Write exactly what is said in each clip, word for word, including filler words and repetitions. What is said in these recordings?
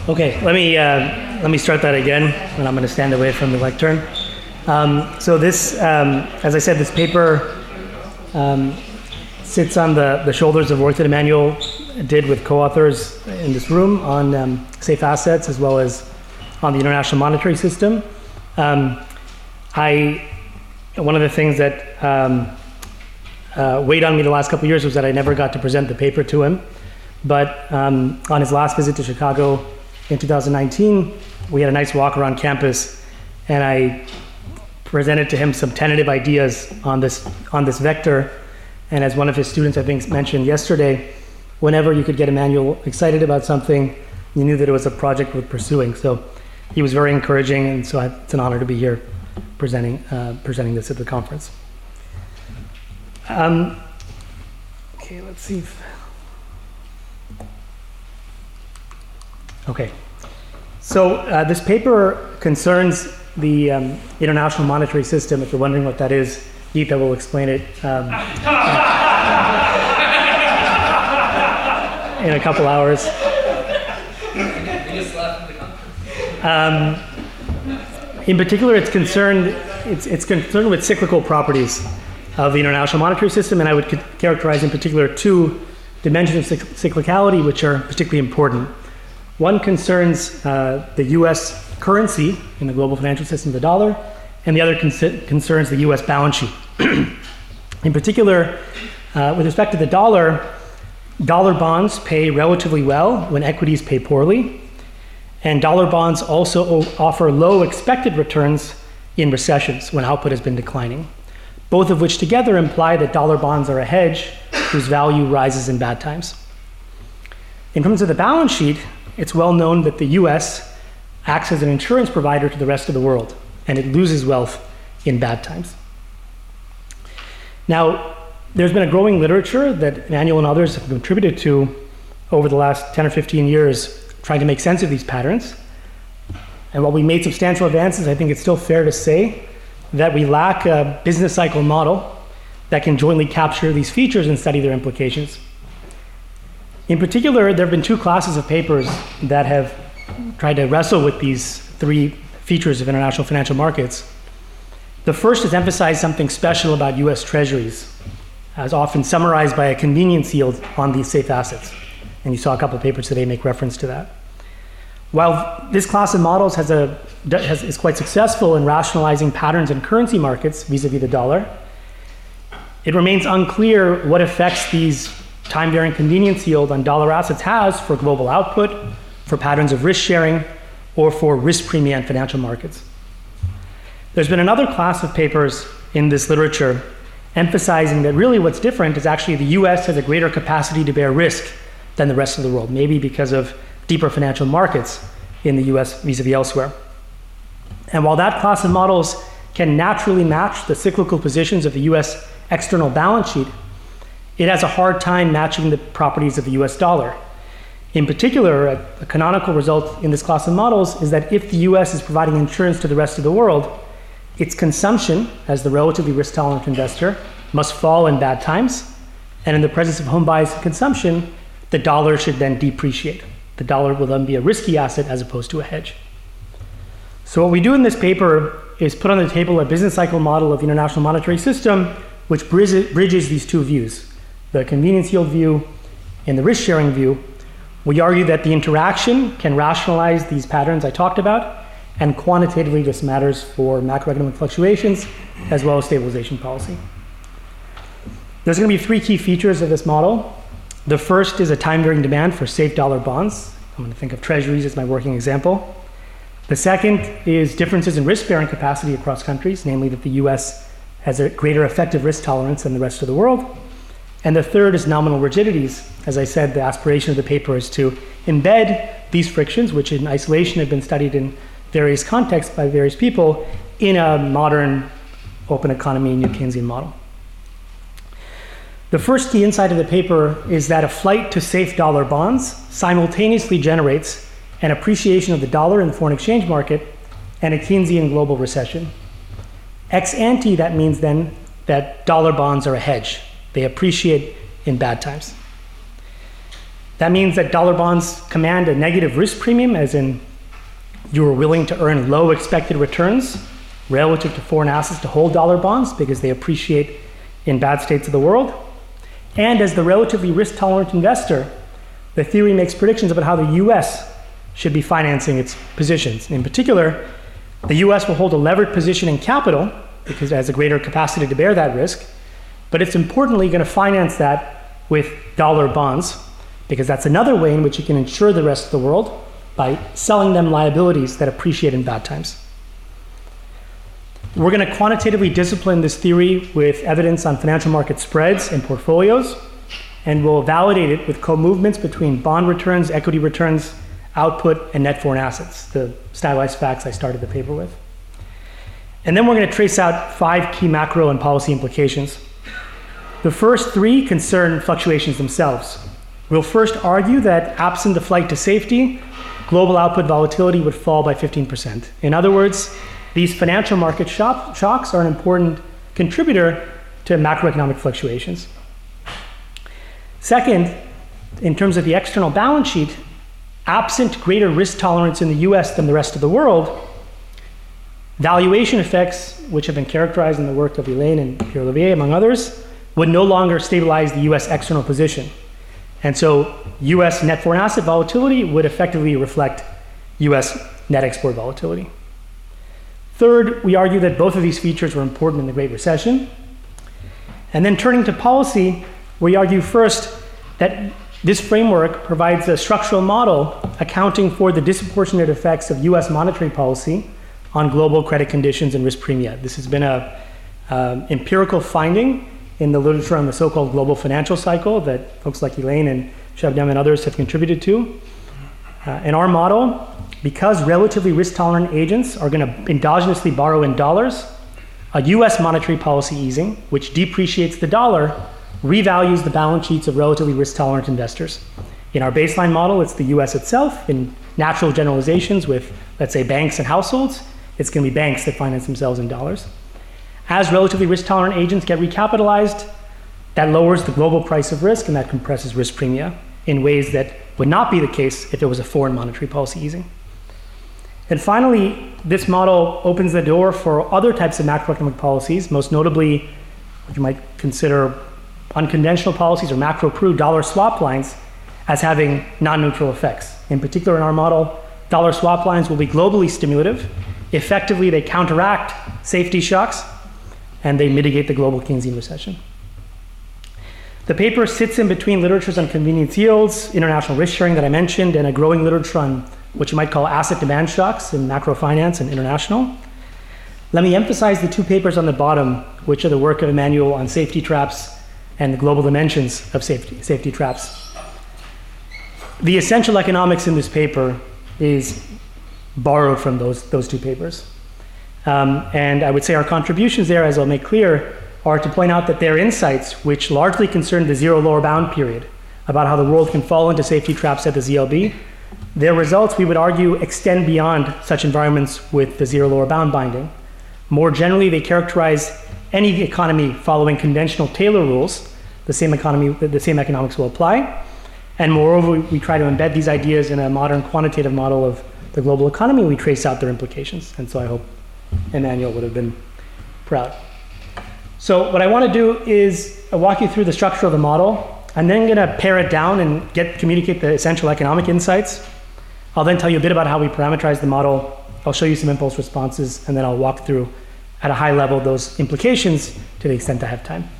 Okay, let me uh, let me start that again, and I'm going to stand away from the lectern. Um, so this, um, as I said, this paper um, sits on the, the shoulders of work that Emmanuel did with co-authors in this room on um, safe assets, as well as on the international monetary system. Um, I one of the things that um, uh, weighed on me the last couple of years was that I never got to present the paper to him. But um, on his last visit to Chicago in two thousand nineteen, we had a nice walk around campus, and I presented to him some tentative ideas on this on this vector. And as one of his students, I think, mentioned yesterday, whenever you could get Emmanuel excited about something, you knew that it was a project worth pursuing. So he was very encouraging, and so it's an honor to be here presenting uh, presenting this at the conference. Um, okay, let's see. If, okay, so uh, this paper concerns the um, international monetary system. If you're wondering what that is, Geeta will explain it um, in a couple hours. Um, in particular, it's concerned it's, it's concerned with cyclical properties of the international monetary system, and I would c- characterize in particular two dimensions of cyclicality which are particularly important. One concerns uh, the U S currency in the global financial system, the dollar, and the other con- concerns the U S balance sheet. In particular, uh, with respect to the dollar, dollar bonds pay relatively well when equities pay poorly, and dollar bonds also o- offer low expected returns in recessions when output has been declining, both of which together imply that dollar bonds are a hedge whose value rises in bad times. In terms of the balance sheet, it's well known that the U S acts as an insurance provider to the rest of the world, and it loses wealth in bad times. Now, there's been a growing literature that Emmanuel and others have contributed to over the last ten or fifteen years, trying to make sense of these patterns. And while we made substantial advances, I think it's still fair to say that we lack a business cycle model that can jointly capture these features and study their implications. In particular, there have been two classes of papers that have tried to wrestle with these three features of international financial markets. The first has emphasized something special about U S Treasuries, as often summarized by a convenience yield on these safe assets. And you saw a couple of papers today make reference to that. While this class of models has a, has, is quite successful in rationalizing patterns in currency markets vis-a-vis the dollar, it remains unclear what effects these time-varying convenience yield on dollar assets has for global output, for patterns of risk sharing, or for risk premia in financial markets. There's been another class of papers in this literature emphasizing that really what's different is actually the U S has a greater capacity to bear risk than the rest of the world, maybe because of deeper financial markets in the U S vis-a-vis elsewhere. And while that class of models can naturally match the cyclical positions of the U S external balance sheet, it has a hard time matching the properties of the U S dollar. In particular, a, a canonical result in this class of models is that if the U S is providing insurance to the rest of the world, its consumption, as the relatively risk-tolerant investor, must fall in bad times, and in the presence of home bias and consumption, the dollar should then depreciate. The dollar will then be a risky asset as opposed to a hedge. So what we do in this paper is put on the table a business cycle model of the international monetary system which bridges these two views, the convenience yield view and the risk sharing view. We argue that the interaction can rationalize these patterns I talked about, and quantitatively this matters for macroeconomic fluctuations as well as stabilization policy. There's going to be three key features of this model. The first is a time-varying demand for safe dollar bonds. I'm going to think of treasuries as my working example. The second is differences in risk-bearing capacity across countries, namely that the U S has a greater effective risk tolerance than the rest of the world. And the third is nominal rigidities. As I said, the aspiration of the paper is to embed these frictions, which in isolation have been studied in various contexts by various people, in a modern open economy New Keynesian model. The first key insight of the paper is that a flight to safe dollar bonds simultaneously generates an appreciation of the dollar in the foreign exchange market and a Keynesian global recession. Ex ante, that means then that dollar bonds are a hedge. They appreciate in bad times. That means that dollar bonds command a negative risk premium, as in you are willing to earn low expected returns relative to foreign assets to hold dollar bonds because they appreciate in bad states of the world. And as the relatively risk-tolerant investor, the theory makes predictions about how the U S should be financing its positions. In particular, the U S will hold a levered position in capital because it has a greater capacity to bear that risk, but it's importantly going to finance that with dollar bonds because that's another way in which it can insure the rest of the world by selling them liabilities that appreciate in bad times. We're going to quantitatively discipline this theory with evidence on financial market spreads and portfolios, and we'll validate it with co-movements between bond returns, equity returns, output, and net foreign assets, the stylized facts I started the paper with. And then we're going to trace out five key macro and policy implications. The first three concern fluctuations themselves. We'll first argue that absent the flight to safety, global output volatility would fall by fifteen percent. In other words, these financial market shock, shocks are an important contributor to macroeconomic fluctuations. Second, in terms of the external balance sheet, absent greater risk tolerance in the U S than the rest of the world, valuation effects, which have been characterized in the work of Elaine and Pierre Olivier, among others, would no longer stabilize the U S external position. And so U S net foreign asset volatility would effectively reflect U S net export volatility. Third, we argue that both of these features were important in the Great Recession. And then turning to policy, we argue first that this framework provides a structural model accounting for the disproportionate effects of U S monetary policy on global credit conditions and risk premia. This has been a um, empirical finding in the literature on the so-called global financial cycle that folks like Elaine and Shabnam and others have contributed to. Uh, in our model, because relatively risk-tolerant agents are going to endogenously borrow in dollars, a U S monetary policy easing, which depreciates the dollar, revalues the balance sheets of relatively risk-tolerant investors. In our baseline model, it's the U S itself. In natural generalizations with, let's say, banks and households, it's going to be banks that finance themselves in dollars. As relatively risk-tolerant agents get recapitalized, that lowers the global price of risk and that compresses risk premia in ways that would not be the case if it was a foreign monetary policy easing. And finally, this model opens the door for other types of macroeconomic policies, most notably what you might consider unconventional policies or macro-pru dollar swap lines as having non-neutral effects. In particular, in our model, dollar swap lines will be globally stimulative. Effectively, they counteract safety shocks, and they mitigate the global Keynesian recession. The paper sits in between literatures on convenience yields, international risk sharing that I mentioned, and a growing literature on what you might call asset demand shocks in macro finance and international. Let me emphasize the two papers on the bottom, which are the work of Emmanuel on safety traps and the global dimensions of safety, safety traps. The essential economics in this paper is borrowed from those, those two papers. Um, and I would say our contributions there, as I'll make clear, are to point out that their insights, which largely concern the zero lower bound period, about how the world can fall into safety traps at the Z L B, their results, we would argue, extend beyond such environments with the zero lower bound binding. More generally, they characterize any economy following conventional Taylor rules. The same economy, the same economics will apply. And moreover, we, we try to embed these ideas in a modern quantitative model of the global economy. We trace out their implications. And so I hope Emmanuel would have been proud. So what I want to do is walk you through the structure of the model. I'm then going to pare it down and get communicate the essential economic insights. I'll then tell you a bit about how we parameterize the model. I'll show you some impulse responses, and then I'll walk through at a high level those implications to the extent I have time.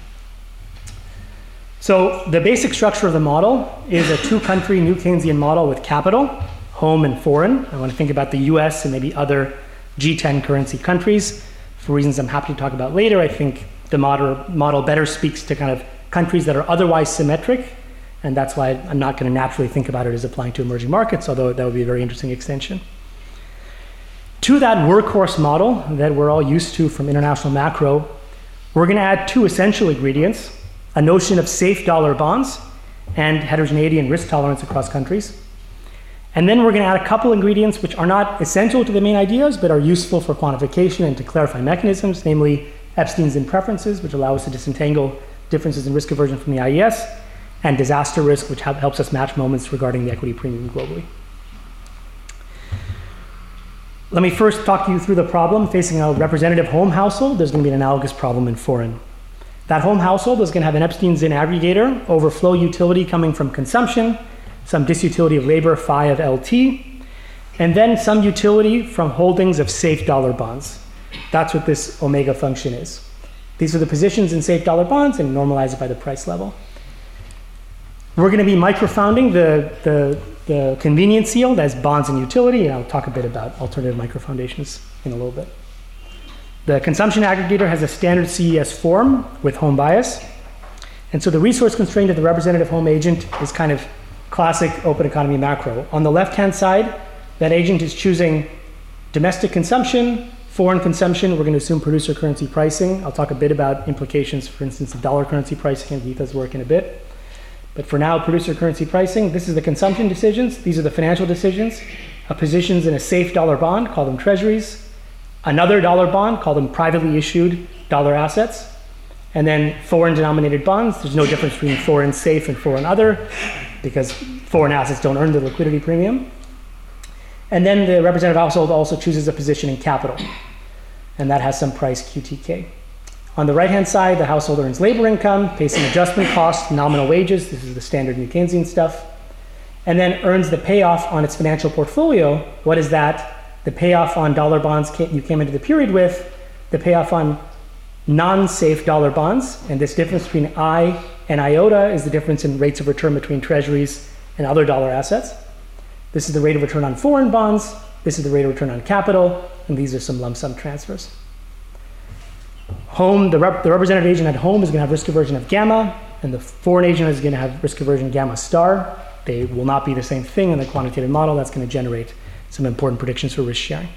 So the basic structure of the model is a two-country new Keynesian model with capital, home and foreign. I want to think about the U S and maybe other G ten currency countries. For reasons I'm happy to talk about later, I think the model, model better speaks to kind of countries that are otherwise symmetric, and that's why I'm not going to naturally think about it as applying to emerging markets, although that would be a very interesting extension. To that workhorse model that we're all used to from international macro, we're going to add two essential ingredients: a notion of safe dollar bonds and heterogeneity and risk tolerance across countries. And then we're going to add a couple ingredients which are not essential to the main ideas, but are useful for quantification and to clarify mechanisms, namely Epstein's in preferences, which allow us to disentangle differences in risk aversion from the I E S, and disaster risk, which helps us match moments regarding the equity premium globally. Let me first talk you through the problem facing a representative home household. There's going to be an analogous problem in foreign. That home household is going to have an Epstein-Zinn aggregator, overflow utility coming from consumption, some disutility of labor, phi of L T, and then some utility from holdings of safe dollar bonds. That's what this omega function is. These are the positions in safe dollar bonds and normalize it by the price level. We're going to be microfounding the, the, the convenience yield as bonds and utility, and I'll talk a bit about alternative microfoundations in a little bit. The consumption aggregator has a standard C E S form with home bias. And so the resource constraint of the representative home agent is kind of classic open economy macro. On the left-hand side, that agent is choosing domestic consumption, foreign consumption. We're going to assume producer currency pricing. I'll talk a bit about implications, for instance, of dollar currency pricing and Geetha's work in a bit. But for now, producer currency pricing, this is the consumption decisions. These are the financial decisions. Uh, positions in a safe dollar bond, call them treasuries. Another dollar bond, call them privately issued dollar assets. And then foreign denominated bonds. There's no difference between foreign safe and foreign other because foreign assets don't earn the liquidity premium. And then the representative household also chooses a position in capital. And that has some price Q T K. On the right-hand side, the household earns labor income, pays some adjustment costs, nominal wages. This is the standard New Keynesian stuff. And then earns the payoff on its financial portfolio. What is that? The payoff on dollar bonds you came into the period with, the payoff on non-safe dollar bonds, and this difference between I and iota is the difference in rates of return between treasuries and other dollar assets. This is the rate of return on foreign bonds, this is the rate of return on capital, and these are some lump sum transfers. Home, the, rep, the representative agent at home is going to have risk aversion of gamma, and the foreign agent is going to have risk aversion gamma star. They will not be the same thing in the quantitative model. That's going to generate some important predictions for risk sharing.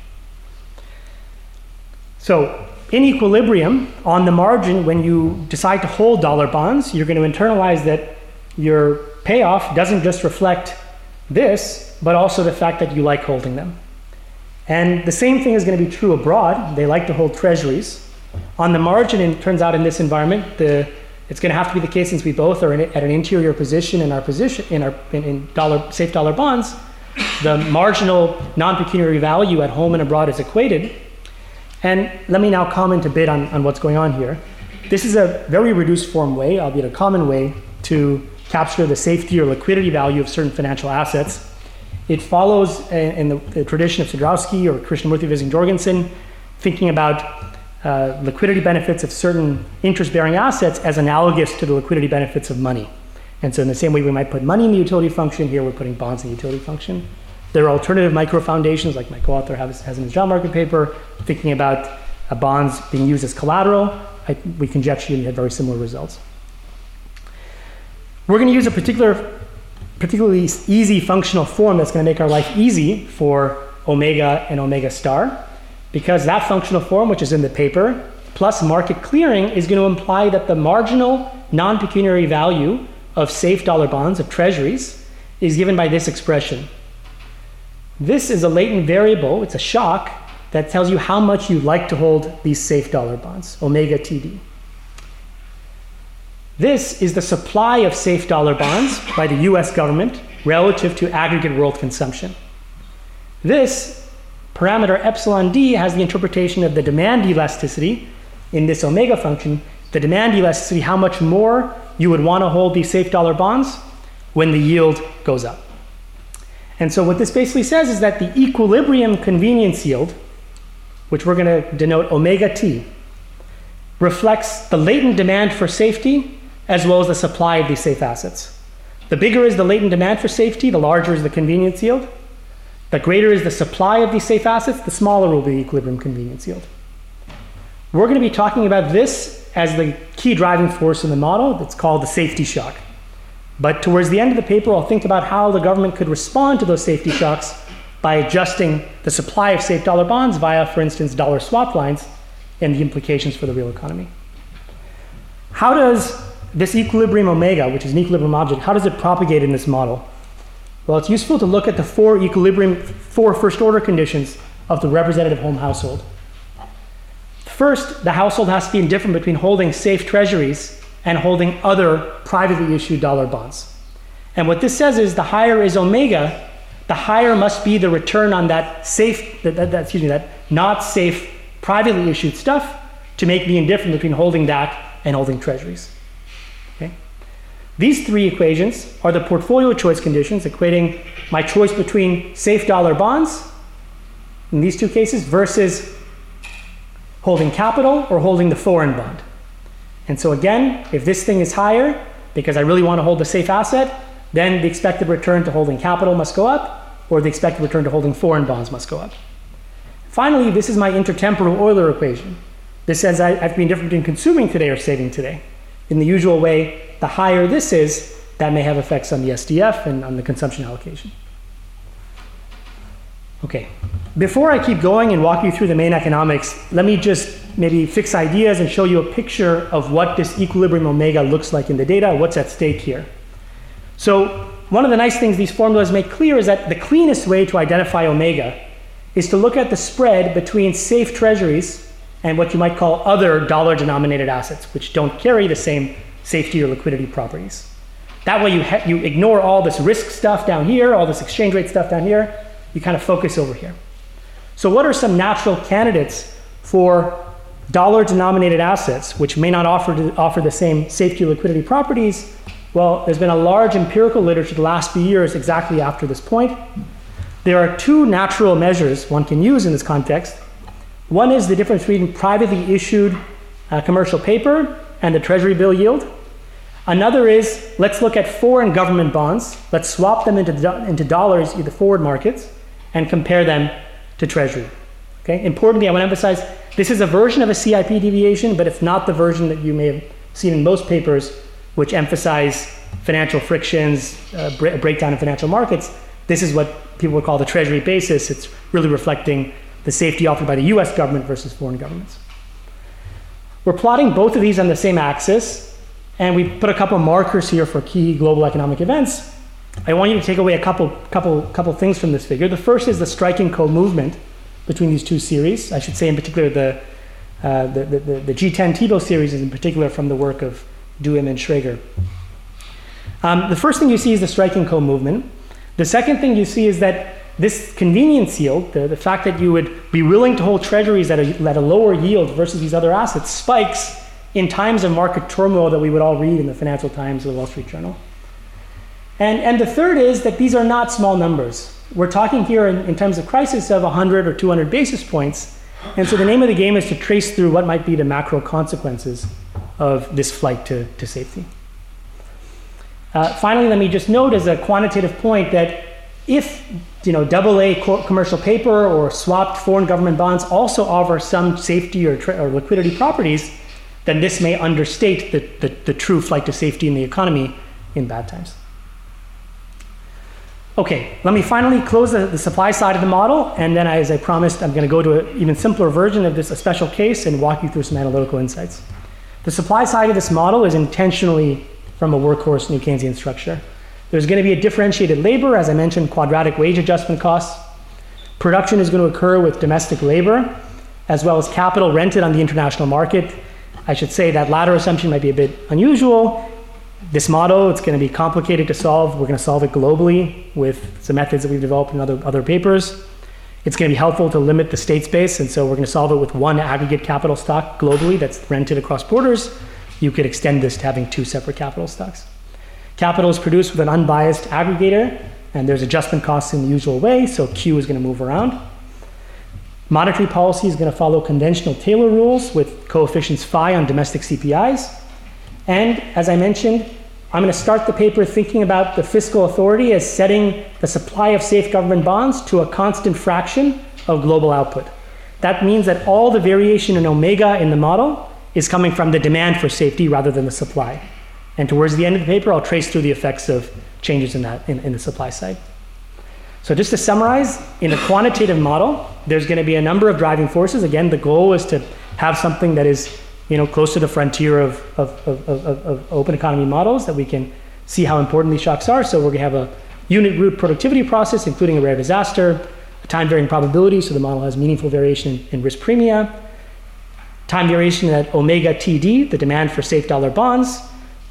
So in equilibrium, on the margin, when you decide to hold dollar bonds, you're going to internalize that your payoff doesn't just reflect this, but also the fact that you like holding them. And the same thing is going to be true abroad. They like to hold treasuries. On the margin, it turns out in this environment, the, it's going to have to be the case since we both are in, at an interior position in our position in our in, in dollar safe dollar bonds. The marginal non-pecuniary value at home and abroad is equated. And let me now comment a bit on, on what's going on here. This is a very reduced form way, albeit a common way, to capture the safety or liquidity value of certain financial assets. It follows in, in the, the tradition of Sadrowski or Krishnamurti Vising-Jorgensen, thinking about uh, liquidity benefits of certain interest-bearing assets as analogous to the liquidity benefits of money. And so in the same way we might put money in the utility function, here we're putting bonds in the utility function. There are alternative micro-foundations, like my co-author has, has in his job market paper, thinking about uh, bonds being used as collateral. I, we conjecture you had very similar results. We're going to use a particular, particularly easy functional form that's going to make our life easy for omega and omega star, because that functional form, which is in the paper, plus market clearing, is going to imply that the marginal non-pecuniary value of safe dollar bonds, of treasuries, is given by this expression. This is a latent variable, it's a shock, that tells you how much you like to hold these safe dollar bonds, omega T D. This is the supply of safe dollar bonds by the U S government relative to aggregate world consumption. This parameter epsilon D has the interpretation of the demand elasticity in this omega function. The demand elasticity, how much more you would want to hold these safe dollar bonds when the yield goes up. And so what this basically says is that the equilibrium convenience yield, which we're going to denote omega T, reflects the latent demand for safety as well as the supply of these safe assets. The bigger is the latent demand for safety, the larger is the convenience yield. The greater is the supply of these safe assets, the smaller will be the equilibrium convenience yield. We're going to be talking about this as the key driving force in the model. It's called the safety shock. But towards the end of the paper, I'll think about how the government could respond to those safety shocks by adjusting the supply of safe dollar bonds via, for instance, dollar swap lines and the implications for the real economy. How does this equilibrium omega, which is an equilibrium object, how does it propagate in this model? Well, it's useful to look at the four equilibrium, four first order conditions of the representative home household. First, the household has to be indifferent between holding safe treasuries and holding other privately issued dollar bonds. And what this says is the higher is omega, the higher must be the return on that safe, that, that, that, excuse me, that not safe privately issued stuff to make the indifference between holding that and holding treasuries. Okay? These three equations are the portfolio choice conditions, equating my choice between safe dollar bonds in these two cases versus holding capital or holding the foreign bond. And so again, if this thing is higher because I really want to hold the safe asset, then the expected return to holding capital must go up, or the expected return to holding foreign bonds must go up. Finally, this is my intertemporal Euler equation. This says I have to be indifferent between consuming today or saving today. In the usual way, the higher this is, that may have effects on the S D F and on the consumption allocation. Okay, before I keep going and walk you through the main economics, let me just maybe fix ideas and show you a picture of what this equilibrium omega looks like in the data, what's at stake here. So one of the nice things these formulas make clear is that the cleanest way to identify omega is to look at the spread between safe treasuries and what you might call other dollar-denominated assets, which don't carry the same safety or liquidity properties. That way you, ha- you ignore all this risk stuff down here, all this exchange rate stuff down here, you kind of focus over here. So what are some natural candidates for dollar-denominated assets which may not offer, to, offer the same safety or liquidity properties? Well, there's been a large empirical literature the last few years exactly after this point. There are two natural measures one can use in this context. One is the difference between privately issued uh, commercial paper and the treasury bill yield. Another is, let's look at foreign government bonds. Let's swap them into, do- into dollars in the forward markets and compare them to treasury. Okay? Importantly, I want to emphasize, this is a version of a C I P deviation, but it's not the version that you may have seen in most papers which emphasize financial frictions, uh, bre- breakdown in financial markets. This is what people would call the treasury basis. It's really reflecting the safety offered by the U S government versus foreign governments. We're plotting both of these on the same axis, and we put a couple of markers here for key global economic events. I want you to take away a couple, couple, couple things from this figure. The first is the striking co-movement between these two series. I should say in particular the, uh, the, the, the, the G ten T-bill series is in particular from the work of Duim and Schrager. Um, the first thing you see is the striking co-movement. The second thing you see is that this convenience yield, the, the fact that you would be willing to hold treasuries at a, at a lower yield versus these other assets, spikes in times of market turmoil that we would all read in the Financial Times or the Wall Street Journal. And, and the third is that these are not small numbers. We're talking here in, in terms of crisis of one hundred or two hundred basis points. And so the name of the game is to trace through what might be the macro consequences of this flight to, to safety. Uh, finally, let me just note as a quantitative point that if you know, double A co- commercial paper or swapped foreign government bonds also offer some safety or, tra- or liquidity properties, then this may understate the, the, the true flight to safety in the economy in bad times. Okay, let me finally close the, the supply side of the model, and then as I promised, I'm going to go to an even simpler version of this, a special case, and walk you through some analytical insights. The supply side of this model is intentionally from a workhorse New Keynesian structure. There's going to be a differentiated labor, as I mentioned, quadratic wage adjustment costs. Production is going to occur with domestic labor, as well as capital rented on the international market. I should say that latter assumption might be a bit unusual. This model, it's going to be complicated to solve. We're going to solve it globally with some methods that we've developed in other, other papers. It's going to be helpful to limit the state space, and so we're going to solve it with one aggregate capital stock globally that's rented across borders. You could extend this to having two separate capital stocks. Capital is produced with an unbiased aggregator, and there's adjustment costs in the usual way, so Q is going to move around. Monetary policy is going to follow conventional Taylor rules with coefficients phi on domestic C P Is. And as I mentioned, I'm going to start the paper thinking about the fiscal authority as setting the supply of safe government bonds to a constant fraction of global output. That means that all the variation in omega in the model is coming from the demand for safety rather than the supply. And towards the end of the paper, I'll trace through the effects of changes in that in, in the supply side. So just to summarize, in a quantitative model, there's going to be a number of driving forces. Again, the goal is to have something that is you know, close to the frontier of, of, of, of, of open economy models that we can see how important these shocks are. So we're going to have a unit root productivity process, including a rare disaster, a time varying probability, so the model has meaningful variation in, in risk premia, time variation at omega T D, the demand for safe dollar bonds,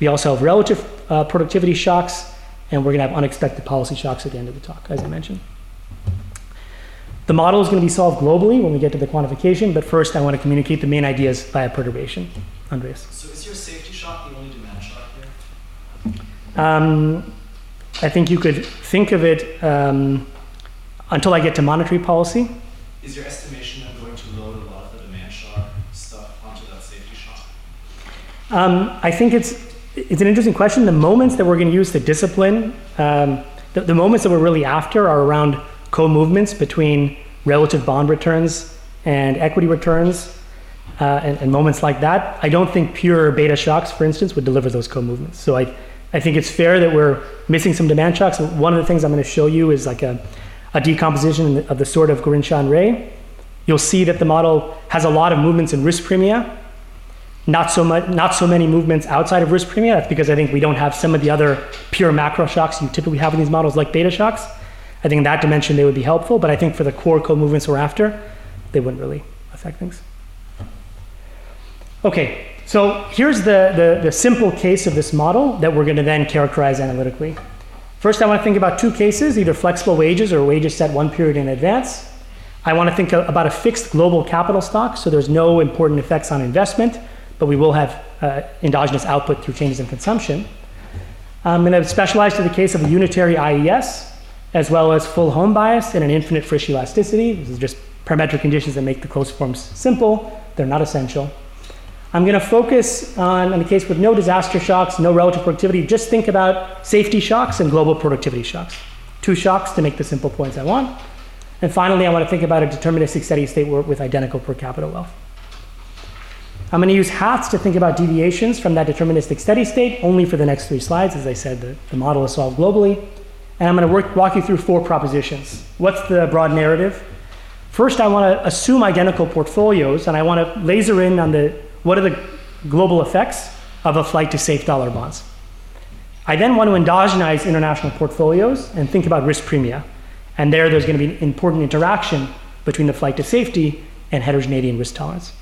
We also have relative uh, productivity shocks, and we're going to have unexpected policy shocks at the end of the talk, as I mentioned. The model is going to be solved globally when we get to the quantification, but first I want to communicate the main ideas via perturbation. Andreas. So is your safety shock the only demand shock here? Um, I think you could think of it um, until I get to monetary policy. Is your estimation then going to load a lot of the demand shock stuff onto that safety shock? Um, I think it's it's an interesting question. The moments that we're going to use to discipline, um, the, the moments that we're really after are around co-movements between relative bond returns and equity returns, uh, and, and moments like that. I don't think pure beta shocks, for instance, would deliver those co-movements. So I, I think it's fair that we're missing some demand shocks. One of the things I'm going to show you is like a, a decomposition of the sort of Gourinchan-Ray. You'll see that the model has a lot of movements in risk premia, not so much, not so many movements outside of risk premia. That's because I think we don't have some of the other pure macro shocks you typically have in these models, like beta shocks. I think in that dimension they would be helpful, but I think for the core co-movements we're after, they wouldn't really affect things. Okay, so here's the, the, the simple case of this model that we're going to then characterize analytically. First, I want to think about two cases, either flexible wages or wages set one period in advance. I want to think about a fixed global capital stock, so there's no important effects on investment, but we will have uh, endogenous output through changes in consumption. I'm going to specialize to the case of a unitary I E S, as well as full home bias and an infinite Frisch elasticity. This is just parametric conditions that make the closed forms simple. They're not essential. I'm going to focus on, in the case with no disaster shocks, no relative productivity, just think about safety shocks and global productivity shocks. Two shocks to make the simple points I want. And finally, I want to think about a deterministic steady state with identical per capita wealth. I'm going to use hats to think about deviations from that deterministic steady state only for the next three slides. As I said, the, the model is solved globally. And I'm going to work, walk you through four propositions. What's the broad narrative? First, I want to assume identical portfolios, and I want to laser in on the what are the global effects of a flight to safe dollar bonds. I then want to endogenize international portfolios and think about risk premia. And there, there's going to be an important interaction between the flight to safety and heterogeneity and risk tolerance.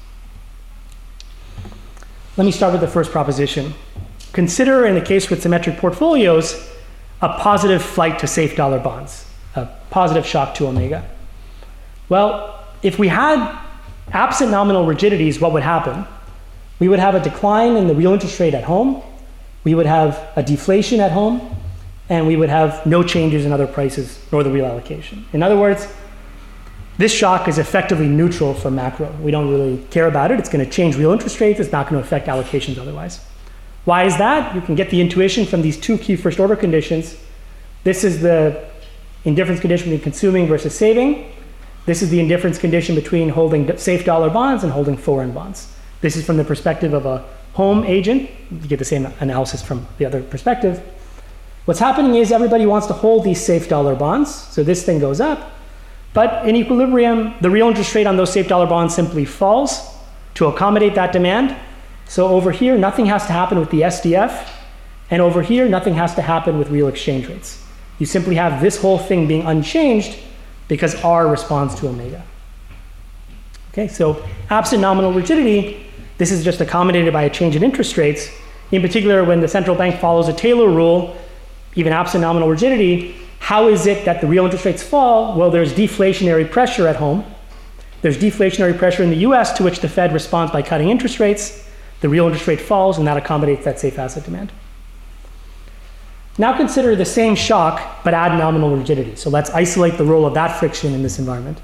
Let me start with the first proposition. Consider, in the case with symmetric portfolios, a positive flight to safe dollar bonds, a positive shock to omega. Well, if we had absent nominal rigidities, what would happen? We would have a decline in the real interest rate at home, we would have a deflation at home, and we would have no changes in other prices nor the real allocation. In other words, this shock is effectively neutral for macro. We don't really care about it. It's going to change real interest rates. It's not going to affect allocations otherwise. Why is that? You can get the intuition from these two key first order conditions. This is the indifference condition between consuming versus saving. This is the indifference condition between holding safe dollar bonds and holding foreign bonds. This is from the perspective of a home agent. You get the same analysis from the other perspective. What's happening is everybody wants to hold these safe dollar bonds. So this thing goes up. But in equilibrium, the real interest rate on those safe dollar bonds simply falls to accommodate that demand. So over here, nothing has to happen with the S D F. And over here, nothing has to happen with real exchange rates. You simply have this whole thing being unchanged because R responds to omega. Okay, so absent nominal rigidity, this is just accommodated by a change in interest rates. In particular, when the central bank follows a Taylor rule, even absent nominal rigidity, how is it that the real interest rates fall? Well, there's deflationary pressure at home. There's deflationary pressure in the U S to which the Fed responds by cutting interest rates. The real interest rate falls, and that accommodates that safe asset demand. Now consider the same shock, but add nominal rigidity. So let's isolate the role of that friction in this environment.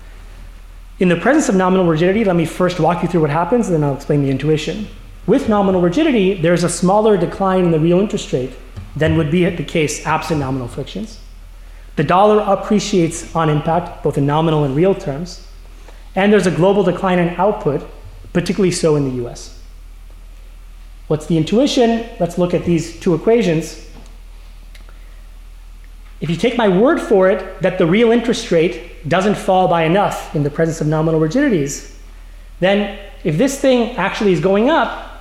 In the presence of nominal rigidity, let me first walk you through what happens, and then I'll explain the intuition. With nominal rigidity, there's a smaller decline in the real interest rate than would be the case absent nominal frictions. The dollar appreciates on impact, both in nominal and real terms, and there's a global decline in output, particularly so in the U S. What's the intuition? Let's look at these two equations. If you take my word for it that the real interest rate doesn't fall by enough in the presence of nominal rigidities, then if this thing actually is going up,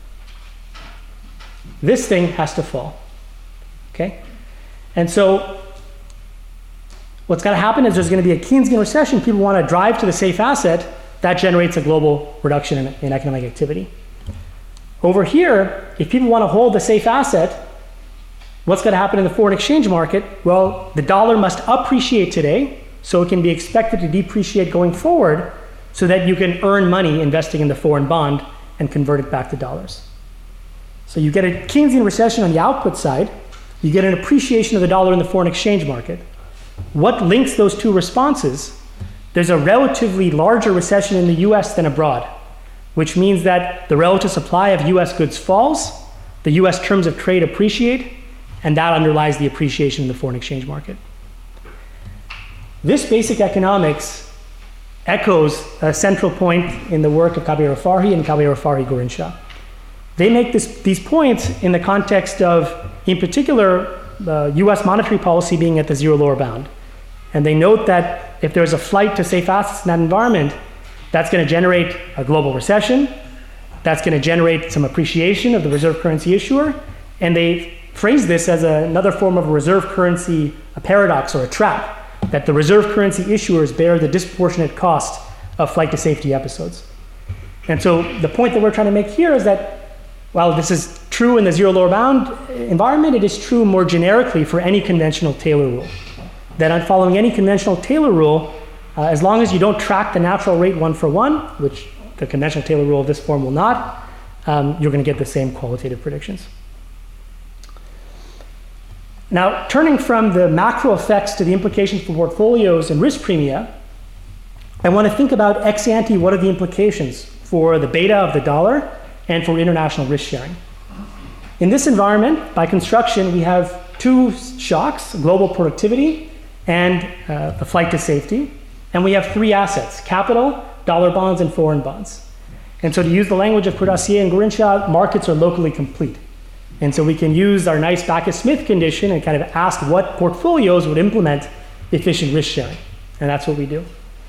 this thing has to fall. Okay? And so what's going to happen is there's going to be a Keynesian recession. People want to drive to the safe asset. That generates a global reduction in, in economic activity. Over here, if people want to hold a safe asset, what's going to happen in the foreign exchange market? Well, the dollar must appreciate today, so it can be expected to depreciate going forward, so that you can earn money investing in the foreign bond and convert it back to dollars. So you get a Keynesian recession on the output side, you get an appreciation of the dollar in the foreign exchange market. What links those two responses? There's a relatively larger recession in the U S than abroad, which means that the relative supply of U S goods falls, the U S terms of trade appreciate, and that underlies the appreciation in the foreign exchange market. This basic economics echoes a central point in the work of Kabir Farhi and Kabir Farhi Gurun Shah. They make this, these points in the context of, in particular, uh, U S monetary policy being at the zero lower bound. And they note that if there's a flight to safe assets in that environment, that's going to generate a global recession, that's going to generate some appreciation of the reserve currency issuer, and they phrase this as a, another form of a reserve currency, a paradox or a trap, that the reserve currency issuers bear the disproportionate cost of flight to safety episodes. And so the point that we're trying to make here is that while this is true in the zero lower bound environment, it is true more generically for any conventional Taylor rule. That on following any conventional Taylor rule, uh, as long as you don't track the natural rate one for one, which the conventional Taylor rule of this form will not, um, you're going to get the same qualitative predictions. Now, turning from the macro effects to the implications for portfolios and risk premia, I want to think about ex ante, what are the implications for the beta of the dollar and for international risk sharing. In this environment, by construction, we have two shocks, global productivity and uh, the flight to safety. And we have three assets, capital, dollar bonds, and foreign bonds. And so to use the language of Kudassier and Gurun Shah, markets are locally complete. And so we can use our nice Backus-Smith condition and kind of ask what portfolios would implement efficient risk sharing. And that's what we do.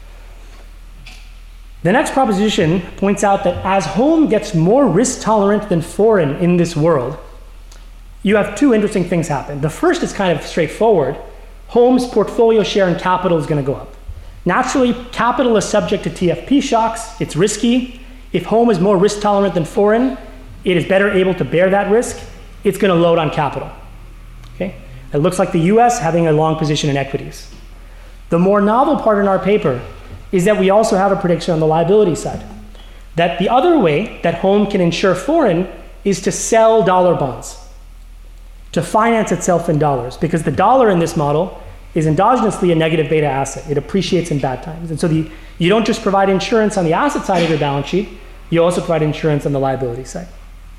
The next proposition points out that as home gets more risk tolerant than foreign in this world, you have two interesting things happen. The first is kind of straightforward. Home's portfolio share in capital is going to go up. Naturally, capital is subject to T F P shocks. It's risky. If home is more risk tolerant than foreign, it is better able to bear that risk. It's going to load on capital. Okay? It looks like the U S having a long position in equities. The more novel part in our paper is that we also have a prediction on the liability side. That the other way that home can insure foreign is to sell dollar bonds, to finance itself in dollars, because the dollar in this model is endogenously a negative beta asset. It appreciates in bad times. And so the, you don't just provide insurance on the asset side of your balance sheet, you also provide insurance on the liability side.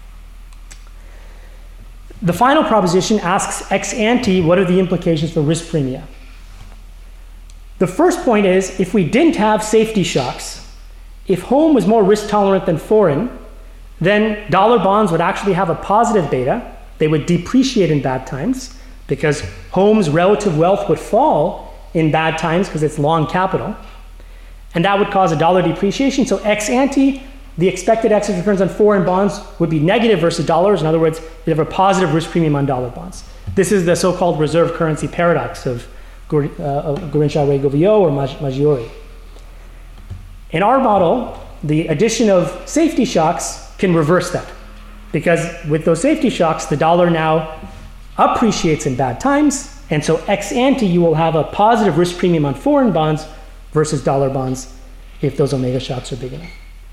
The final proposition asks ex ante, what are the implications for risk premia? The first point is, if we didn't have safety shocks, if home was more risk tolerant than foreign, then dollar bonds would actually have a positive beta. They would depreciate in bad times because home's relative wealth would fall in bad times because it's long capital. And that would cause a dollar depreciation. So ex ante, the expected exit returns on foreign bonds would be negative versus dollars. In other words, you'd have a positive risk premium on dollar bonds. This is the so-called reserve currency paradox of Gurun Shah Ray-Govillot or Maggiore. In our model, the addition of safety shocks can reverse that. Because with those safety shocks, the dollar now appreciates in bad times. And so ex ante, you will have a positive risk premium on foreign bonds versus dollar bonds if those omega shocks are big enough.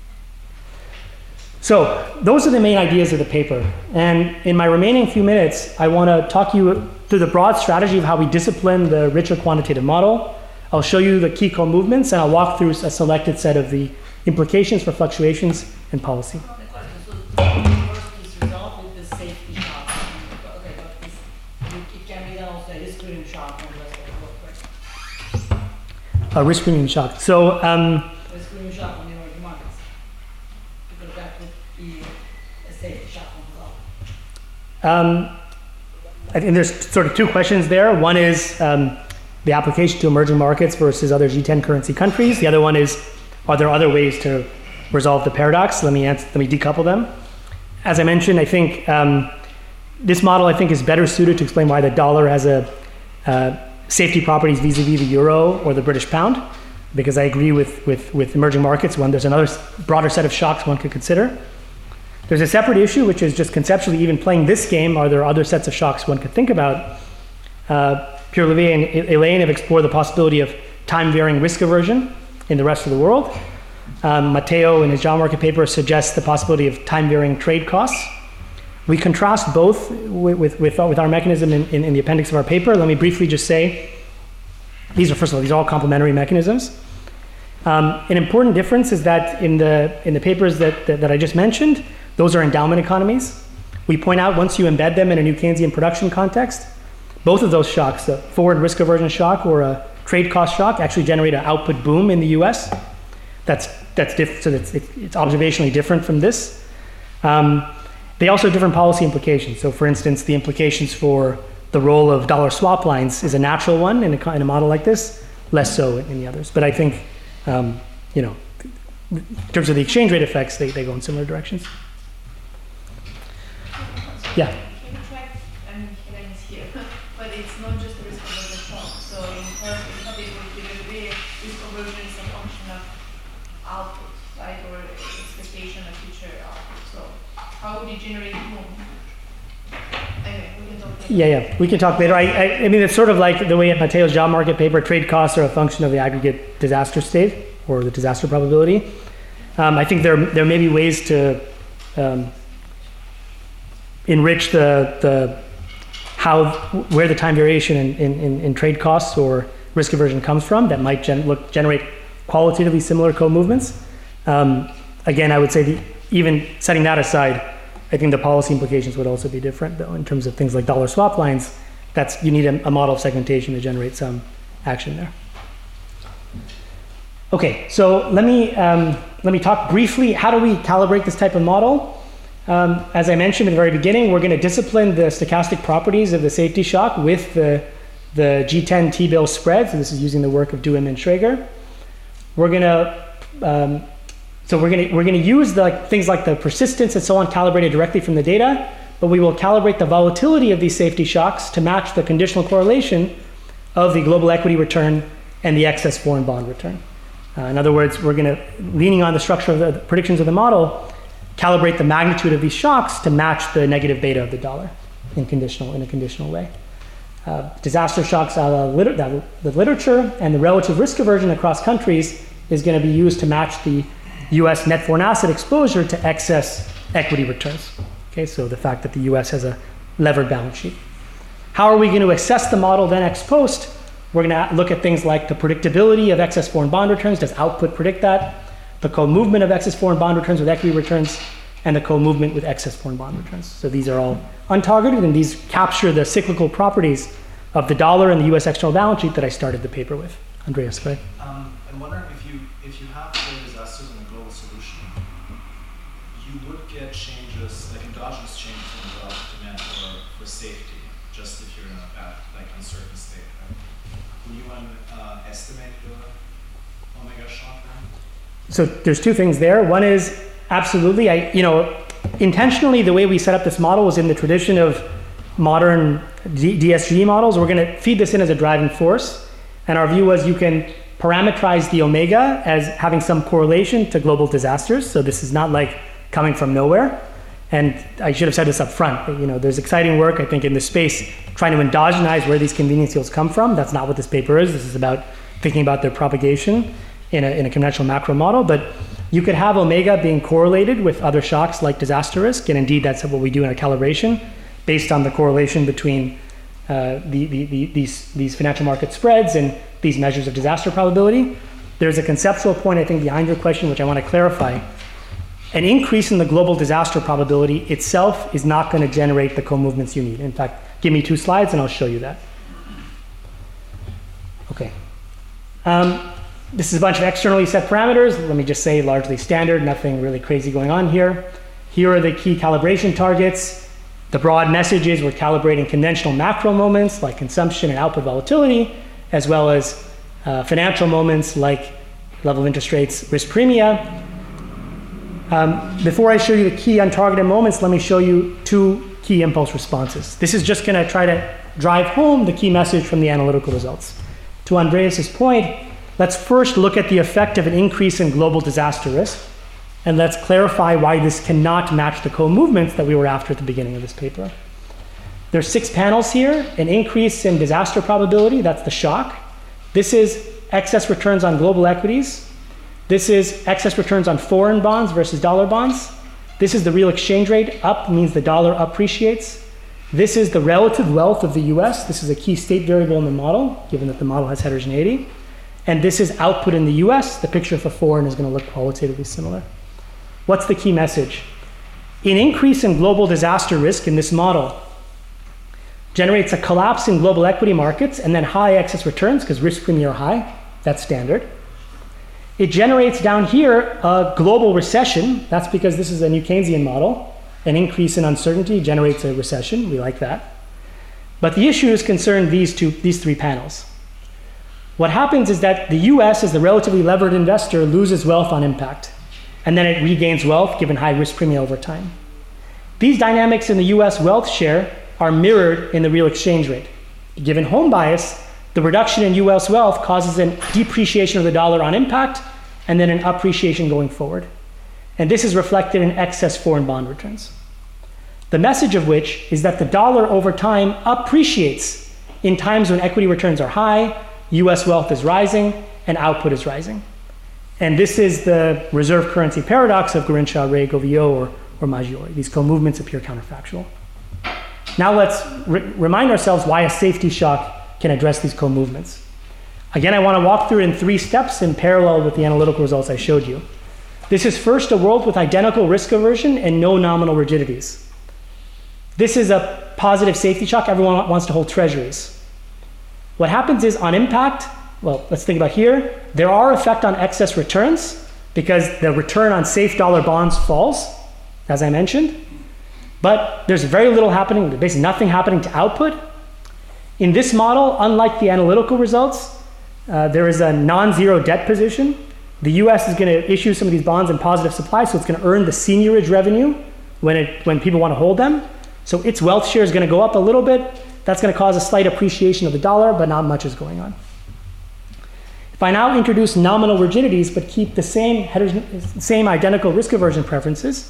So those are the main ideas of the paper. And in my remaining few minutes, I want to talk you through the broad strategy of how we discipline the richer quantitative model. I'll show you the key co-movements, and I'll walk through a selected set of the implications for fluctuations and policy. A risk premium shock. So, um, risk premium shock on the emerging markets, because that would be a safety shock on the um, I think there's sort of two questions there. One is um, the application to emerging markets versus other G ten currency countries. The other one is, are there other ways to resolve the paradox? Let me answer, let me decouple them. As I mentioned, I think um, this model I think is better suited to explain why the dollar has a uh, safety properties vis-a-vis the euro or the British pound, because I agree with, with, with emerging markets when there's another broader set of shocks one could consider. There's a separate issue, which is just conceptually, even playing this game, are there other sets of shocks one could think about? Uh, Pierre Levier and Elaine have explored the possibility of time-varying risk aversion in the rest of the world. Um, Matteo, in his job market paper, suggests the possibility of time-varying trade costs. We contrast both with, with, with, with our mechanism in, in, in the appendix of our paper. Let me briefly just say, these are, first of all, these are all complementary mechanisms. Um, an important difference is that in the, in the papers that, that, that I just mentioned, those are endowment economies. We point out once you embed them in a new Keynesian production context, both of those shocks, the forward risk aversion shock or a trade cost shock, actually generate an output boom in the U S. That's, that's diff- so that's, it's, it's observationally different from this. Um, they also have different policy implications. So for instance, the implications for the role of dollar swap lines is a natural one in a, in a model like this, less so in, in the others. But I think, um, you know, in terms of the exchange rate effects, they, they go in similar directions. Yeah. Can you track, I mean, Helen is here, but it's not just the risk aversion shock. So in her, in her paper with Levier, risk aversion is a function of output, right, or expectation of future output. So how would you generate boom? Anyway, we can talk later. Yeah, yeah, we can talk later. I, I, I mean, it's sort of like the way in Matteo's job market paper, trade costs are a function of the aggregate disaster state or the disaster probability. Um, I think there, there may be ways to um, enrich the, the how, where the time variation in, in, in trade costs or risk aversion comes from that might gen, look, generate qualitatively similar co-movements. Um, again, I would say the, even setting that aside, I think the policy implications would also be different though in terms of things like dollar swap lines. That's, you need a, a model of segmentation to generate some action there. Okay, so let me, um, let me talk briefly, how do we calibrate this type of model? Um, as I mentioned at the very beginning, we're going to discipline the stochastic properties of the safety shock with the, the G ten T-bill spread. So this is using the work of Duhem and Schrager. We're going to, um, so we're going to we're going to use the, like, things like the persistence and so on calibrated directly from the data, but we will calibrate the volatility of these safety shocks to match the conditional correlation of the global equity return and the excess foreign bond return. Uh, in other words, we're going to, leaning on the structure of the, the predictions of the model, calibrate the magnitude of these shocks to match the negative beta of the dollar in conditional in a conditional way. Uh, disaster shocks out of liter- the, the literature and the relative risk aversion across countries is going to be used to match the U S net foreign asset exposure to excess equity returns. Okay, so the fact that the U S has a levered balance sheet. How are we going to assess the model then ex post? We're going to look at things like the predictability of excess foreign bond returns. Does output predict that? The co-movement of excess foreign bond returns with equity returns, and the co-movement with excess foreign bond returns. So these are all untargeted, and these capture the cyclical properties of the dollar and the U S external balance sheet that I started the paper with. Andreas, go ahead. Um, I'm wondering if you if you have the disasters in a global solution, you would get changes, like endogenous changes in the relative demand for, for safety, just if you're in a bad, like uncertain state. Right? Would you want to uh, estimate the omega shock then? So there's two things there. One is absolutely, I, you know, intentionally the way we set up this model was in the tradition of modern D- DSG models. We're going to feed this in as a driving force. And our view was you can parameterize the omega as having some correlation to global disasters. So this is not like coming from nowhere. And I should have said this up front. But, you know, there's exciting work, I think, in this space trying to endogenize where these convenience yields come from. That's not what this paper is. This is about thinking about their propagation in a, in a conventional macro model. But you could have omega being correlated with other shocks like disaster risk. And indeed, that's what we do in our calibration based on the correlation between uh, the, the, the, these, these financial market spreads and these measures of disaster probability. There's a conceptual point, I think, behind your question, which I want to clarify. An increase in the global disaster probability itself is not going to generate the co-movements you need. In fact, give me two slides and I'll show you that. Okay. Um, this is a bunch of externally set parameters. Let me just say largely standard, nothing really crazy going on here. Here are the key calibration targets. The broad message is we're calibrating conventional macro moments like consumption and output volatility, as well as uh, financial moments like level of interest rates, risk premia. Um, before I show you the key untargeted moments, let me show you two key impulse responses. This is just going to try to drive home the key message from the analytical results. To Andreas's point, let's first look at the effect of an increase in global disaster risk. And let's clarify why this cannot match the co-movements that we were after at the beginning of this paper. There's six panels here. An increase in disaster probability, that's the shock. This is excess returns on global equities. This is excess returns on foreign bonds versus dollar bonds. This is the real exchange rate. Up means the dollar appreciates. This is the relative wealth of the U S. This is a key state variable in the model, given that the model has heterogeneity. And this is output in the U S. The picture for foreign is going to look qualitatively similar. What's the key message? An increase in global disaster risk in this model generates a collapse in global equity markets and then high excess returns because risk premium are high. That's standard. It generates down here a global recession. That's because this is a new Keynesian model. An increase in uncertainty generates a recession. We like that. But the issues concern these two, these three panels. What happens is that the U S, as the relatively levered investor, loses wealth on impact. And then it regains wealth given high risk premium over time. These dynamics in the U S wealth share are mirrored in the real exchange rate. Given home bias, the reduction in U S wealth causes a depreciation of the dollar on impact and then an appreciation going forward. And this is reflected in excess foreign bond returns. The message of which is that the dollar over time appreciates in times when equity returns are high, U S wealth is rising, and output is rising. And this is the reserve currency paradox of Gurinshaw, Ray, Govio, or, or Maggiore. These co-movements appear counterfactual. Now let's re- remind ourselves why a safety shock can address these co-movements. Again, I want to walk through it in three steps in parallel with the analytical results I showed you. This is first a world with identical risk aversion and no nominal rigidities. This is a positive safety shock. Everyone wants to hold treasuries. What happens is on impact, well, let's think about here. There are effects on excess returns because the return on safe dollar bonds falls, as I mentioned. But there's very little happening, basically nothing happening to output. In this model, unlike the analytical results, uh, there is a non-zero debt position. The U S is going to issue some of these bonds in positive supply, so it's going to earn the seniorage revenue when, it, when people want to hold them. So its wealth share is going to go up a little bit. That's going to cause a slight appreciation of the dollar, but not much is going on. If I now introduce nominal rigidities, but keep the same, same identical risk aversion preferences,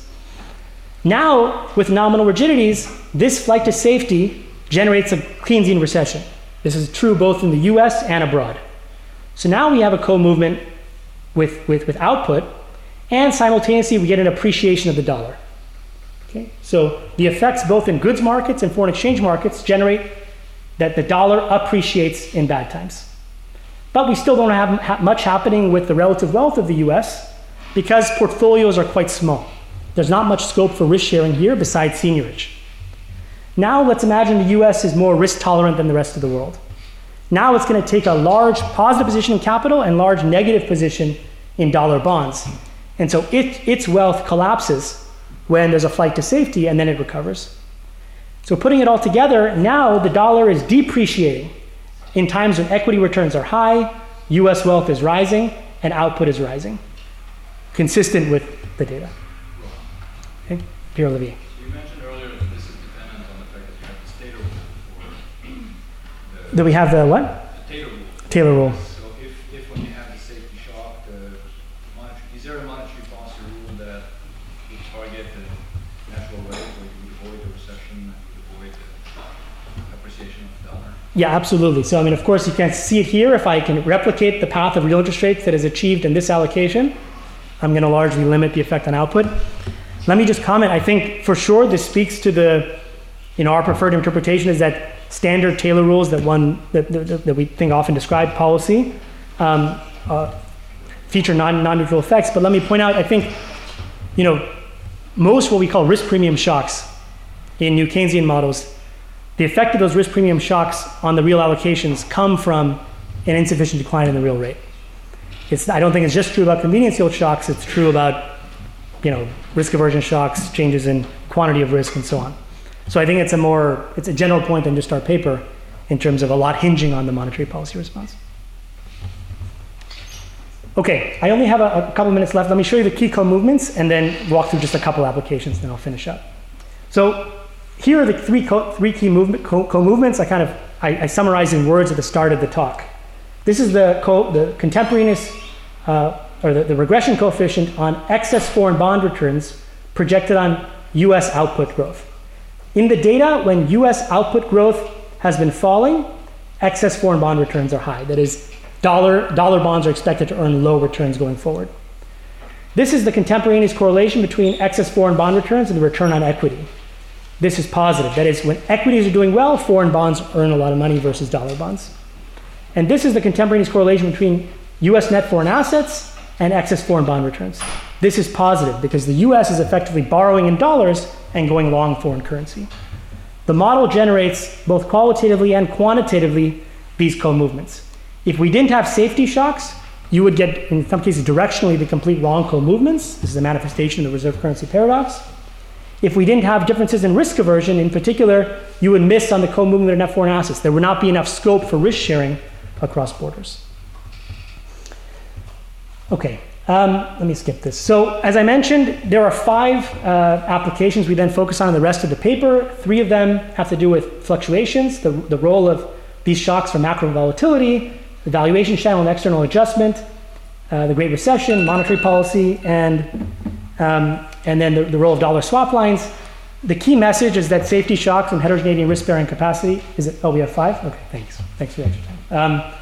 now with nominal rigidities, this flight to safety generates a Keynesian recession. This is true both in the U S and abroad. So now we have a co-movement with, with, with output, and simultaneously we get an appreciation of the dollar. Okay? So the effects both in goods markets and foreign exchange markets generate that the dollar appreciates in bad times. But we still don't have ha- much happening with the relative wealth of the U S because portfolios are quite small. There's not much scope for risk sharing here besides seniorage. Now let's imagine the U S is more risk tolerant than the rest of the world. Now it's going to take a large positive position in capital and large negative position in dollar bonds. And so it, its wealth collapses when there's a flight to safety and then it recovers. So putting it all together, now the dollar is depreciating in times when equity returns are high, U S wealth is rising, and output is rising, consistent with the data. Okay, Pierre Olivier. You mentioned earlier that this is dependent on the fact that you have this Taylor rule for the, Do we have the what? the Taylor rule. Taylor rule. So if, if when you have the safety shock, the monetary, is there a monetary policy rule that would target the natural rate where you would avoid the recession and you would avoid the appreciation of the dollar? Yeah, absolutely. So I mean, of course, you can't see it here. If I can replicate the path of real interest rates that is achieved in this allocation, I'm going to largely limit the effect on output. Let me just comment. I think for sure this speaks to the, you know, our preferred interpretation is that standard Taylor rules that one that, that, that we think often describe policy um, uh, feature non non-neutral effects. But let me point out, I think, you know, most what we call risk premium shocks in new Keynesian models, the effect of those risk premium shocks on the real allocations come from an insufficient decline in the real rate. It's I don't think it's just true about convenience yield shocks. It's true about, you know, risk aversion shocks, changes in quantity of risk, and so on. So I think it's a more, it's a general point than just our paper in terms of a lot hinging on the monetary policy response. Okay, I only have a, a couple minutes left. Let me show you the key co-movements and then walk through just a couple applications, then I'll finish up. So here are the three, co- three key movement, co- co-movements. I kind of, I, I summarized in words at the start of the talk. This is the, co- the contemporaneous uh, or the, the regression coefficient on excess foreign bond returns projected on U S output growth. In the data, when U S output growth has been falling, excess foreign bond returns are high. That is, dollar, dollar bonds are expected to earn low returns going forward. This is the contemporaneous correlation between excess foreign bond returns and the return on equity. This is positive. That is, when equities are doing well, foreign bonds earn a lot of money versus dollar bonds. And this is the contemporaneous correlation between U S net foreign assets and excess foreign bond returns. This is positive because the U S is effectively borrowing in dollars and going long foreign currency. The model generates both qualitatively and quantitatively these co-movements. If we didn't have safety shocks, you would get, in some cases, directionally the complete wrong co-movements. This is a manifestation of the reserve currency paradox. If we didn't have differences in risk aversion, in particular, you would miss on the co-movement of net foreign assets. There would not be enough scope for risk sharing across borders. Okay, um, let me skip this. So as I mentioned, there are five uh, applications we then focus on in the rest of the paper. Three of them have to do with fluctuations, the, the role of these shocks for macro volatility, the valuation channel and external adjustment, uh, the Great Recession, monetary policy, and, um, and then the, the role of dollar swap lines. The key message is that safety shocks and heterogeneity and risk-bearing capacity, is it, oh, we have five? Okay, thanks. Thanks for the extra time. Um,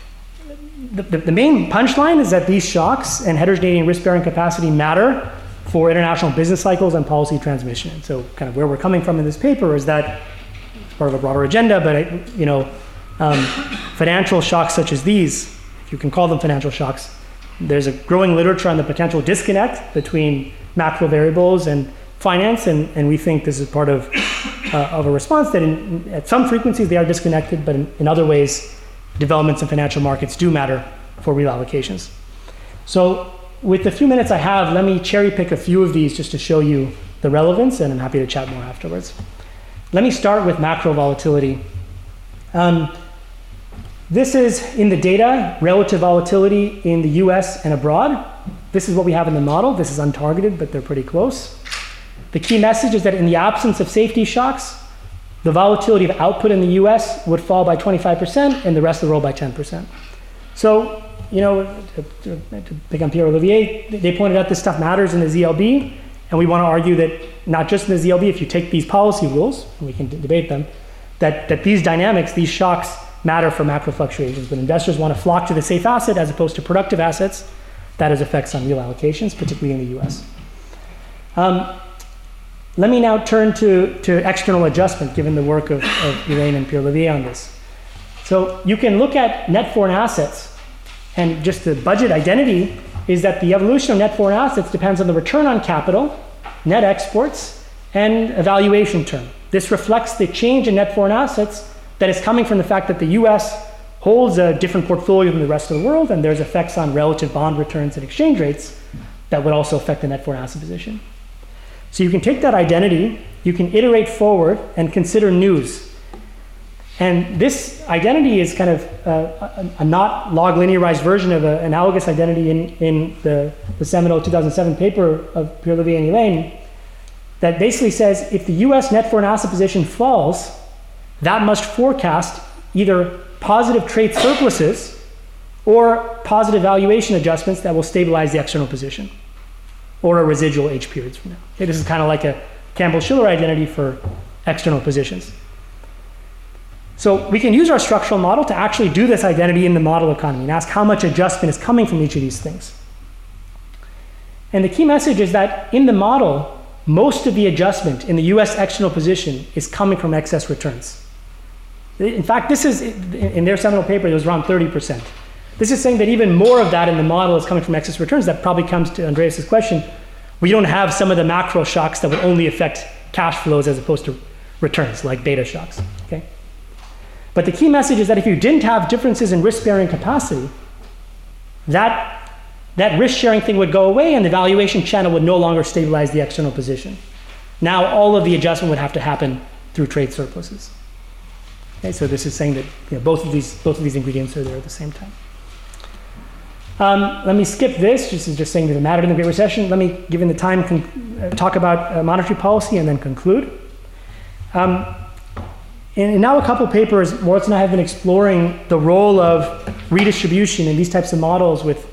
The, the, the main punchline is that these shocks and heterogeneity and risk-bearing capacity matter for international business cycles and policy transmission. And so kind of where we're coming from in this paper is that it's part of a broader agenda, but I, you know, um, financial shocks such as these, if you can call them financial shocks, there's a growing literature on the potential disconnect between macro variables and finance, and, and we think this is part of, uh, of a response that in, at some frequencies they are disconnected, but in, in other ways, developments in financial markets do matter for real allocations. So with the few minutes I have, let me cherry pick a few of these just to show you the relevance, and I'm happy to chat more afterwards. Let me start with macro volatility. Um, this is in the data, relative volatility in the U S and abroad. This is what we have in the model. This is untargeted, but they're pretty close. The key message is that in the absence of safety shocks, the volatility of output in the U S would fall by twenty-five percent and the rest of the world by ten percent. So, you know, to, to, to pick on Pierre Olivier, they pointed out this stuff matters in the Z L B, and we want to argue that not just in the Z L B, if you take these policy rules, and we can d- debate them, that, that these dynamics, these shocks matter for macro fluctuations. When investors want to flock to the safe asset as opposed to productive assets, that has effects on real allocations, particularly in the U S. Um, Let me now turn to, to external adjustment, given the work of, of Elaine and Pierre Olivier on this. So you can look at net foreign assets, and just the budget identity is that the evolution of net foreign assets depends on the return on capital, net exports, and a valuation term. This reflects the change in net foreign assets that is coming from the fact that the U S holds a different portfolio than the rest of the world, and there's effects on relative bond returns and exchange rates that would also affect the net foreign asset position. So you can take that identity, you can iterate forward and consider news. And this identity is kind of uh, a, a not log linearized version of an analogous identity in, in the, the seminal two thousand seven paper of Pierre Olivier and Elaine that basically says if the U S net foreign asset position falls, that must forecast either positive trade surpluses or positive valuation adjustments that will stabilize the external position, or a residual H periods from now. Okay, this is kind of like a Campbell-Schiller identity for external positions. So we can use our structural model to actually do this identity in the model economy and ask how much adjustment is coming from each of these things. And the key message is that in the model, most of the adjustment in the U S external position is coming from excess returns. In fact, this is, in their seminal paper, it was around thirty percent. This is saying that even more of that in the model is coming from excess returns. That probably comes to Andreas' question. We don't have some of the macro shocks that would only affect cash flows as opposed to returns, like beta shocks. Okay? But the key message is that if you didn't have differences in risk-bearing capacity, that, that risk-sharing thing would go away and the valuation channel would no longer stabilize the external position. Now all of the adjustment would have to happen through trade surpluses. Okay, so this is saying that you know, both of these both of these ingredients are there at the same time. Um, let me skip this. This is just saying that it mattered in the Great Recession. Let me, given the time, con- uh, talk about uh, monetary policy and then conclude. Um, in, in now a couple papers, Moritz and I have been exploring the role of redistribution in these types of models with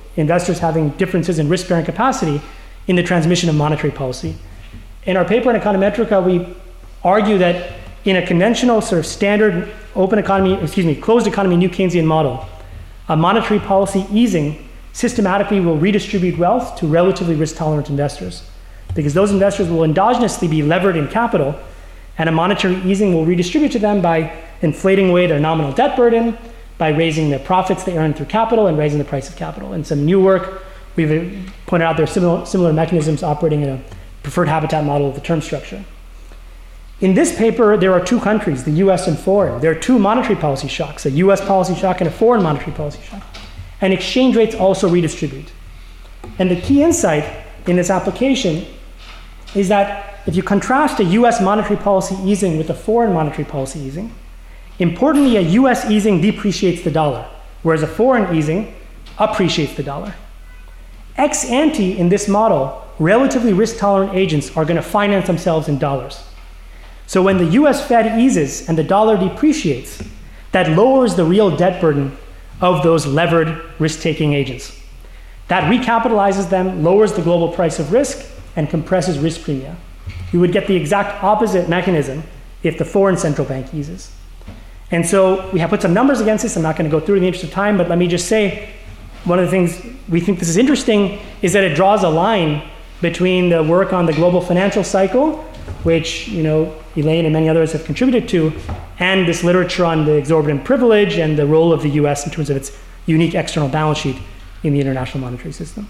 investors having differences in risk-bearing capacity in the transmission of monetary policy. In our paper in Econometrica, we argue that in a conventional sort of standard open economy, excuse me, closed economy New Keynesian model, a monetary policy easing systematically will redistribute wealth to relatively risk-tolerant investors, because those investors will endogenously be levered in capital, and a monetary easing will redistribute to them by inflating away their nominal debt burden, by raising the profits they earn through capital and raising the price of capital. In some new work, we've pointed out there are similar, similar mechanisms operating in a preferred habitat model of the term structure. In this paper, there are two countries, the U S and foreign. There are two monetary policy shocks, a U S policy shock and a foreign monetary policy shock. And exchange rates also redistribute. And the key insight in this application is that if you contrast a U S monetary policy easing with a foreign monetary policy easing, importantly, a U S easing depreciates the dollar, whereas a foreign easing appreciates the dollar. Ex ante in this model, relatively risk-tolerant agents are going to finance themselves in dollars. So when the U S Fed eases and the dollar depreciates, that lowers the real debt burden of those levered risk-taking agents. That recapitalizes them, lowers the global price of risk, and compresses risk premia. You would get the exact opposite mechanism if the foreign central bank eases. And so we have put some numbers against this. I'm not going to go through in the interest of time, but let me just say, one of the things we think this is interesting is that it draws a line between the work on the global financial cycle, which, you know, Elaine and many others have contributed to, and this literature on the exorbitant privilege and the role of the U S in terms of its unique external balance sheet in the international monetary system.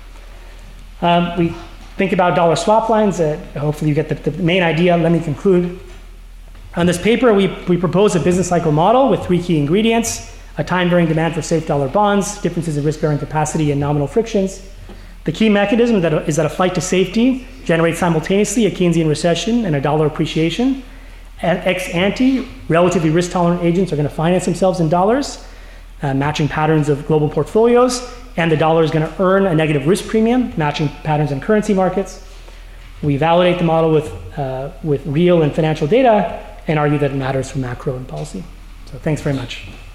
Um, we think about dollar swap lines. Uh, hopefully you get the, the main idea. Let me conclude. On this paper, we, we propose a business cycle model with three key ingredients: a time-varying demand for safe dollar bonds, differences in risk-bearing capacity, and nominal frictions. The key mechanism that is that a flight to safety generates simultaneously a Keynesian recession and a dollar appreciation. Ex ante, relatively risk-tolerant agents are going to finance themselves in dollars, uh, matching patterns of global portfolios, and the dollar is going to earn a negative risk premium, matching patterns in currency markets. We validate the model with, uh, with real and financial data and argue that it matters for macro and policy. So thanks very much.